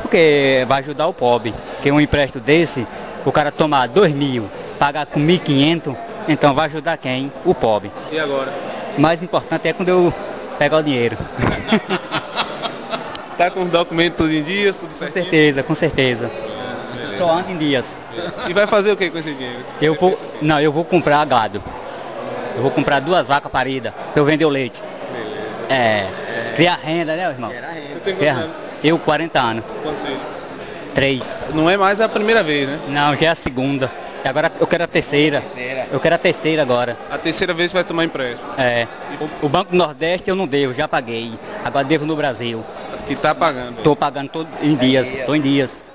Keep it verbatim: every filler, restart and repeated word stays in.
porque vai ajudar o pobre. Porque um empréstimo desse, o cara tomar dois mil, pagar com mil e quinhentos, então vai ajudar quem? O pobre. E agora? O mais importante é quando eu pegar o dinheiro. Tá com os documentos tudo em dias, tudo Com certinho? certeza, com certeza. Beleza. Só ando em dias. E vai fazer o que com esse dinheiro? Eu Você vou, pensa o quê? não, eu vou comprar gado. Eu vou comprar duas vacas paridas pra eu vender o leite. Beleza. É, criar renda, né, irmão? Você tem quantos Criar- anos? Eu, quarenta anos. Quantos filhos? Três. Não é mais a primeira vez, né? Não, já é a segunda. E agora eu quero a terceira. Eu quero a terceira agora. A terceira vez vai tomar empréstimo. É. O, o Banco do Nordeste eu não devo, já paguei. Agora devo no Brasil. Que tá pagando. Tô pagando todo, em dias. Tô em dias.